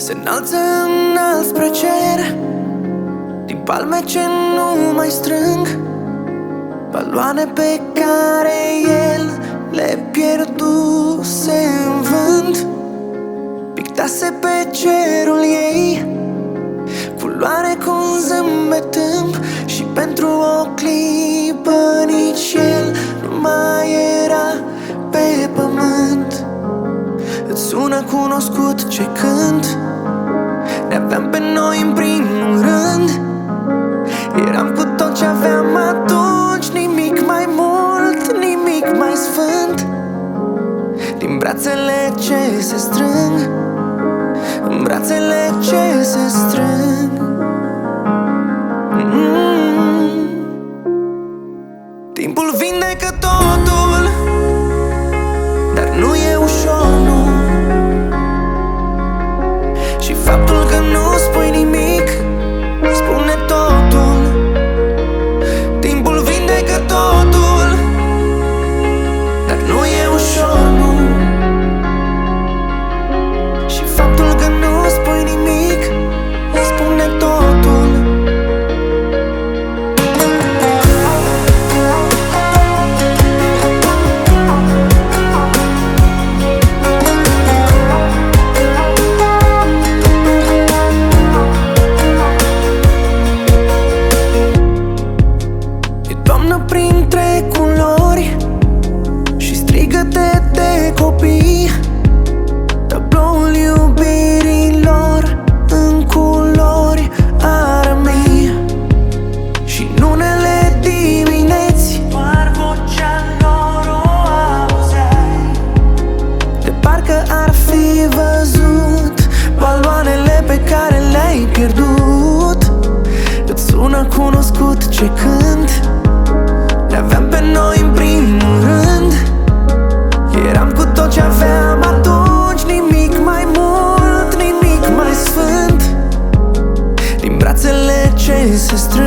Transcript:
se înalță înalt spre cer, din palme ce nu mai strâng, baloane pe care el le pierduse în vânt. Pictase pe cerul ei culoare cu un zâmbet tâmp, și pentru o clipă nici el nu mai era pe pământ. Îți sună cunoscut ce cânt? Ne aveam pe noi în primul rând, eram cu tot ce aveam atunci, nimic mai mult, nimic mai sfânt. Din brațele ce se strâng, în brațele ce se strâng. Timpul vindecă totul, dar nu e ușor, nu. Și faptul că nu spui nimic spune totul. Timpul vindecă totul, dar nu e ușor, nu. Și faptul că nu spui nimic spune totul. Printre culori și strigăte de copii, tabloul iubirilor în culori a rămâi. Și în unele dimineți doar vocea lor o auzeai, de parcă ar fi văzut baloanele pe care le-ai pierdut. Îți sună cunoscut ce cânt? Ne aveam pe noi în primul rând, eram cu tot ce aveam atunci, nimic mai mult, nimic mai sfânt. Din brațele ce se strâng,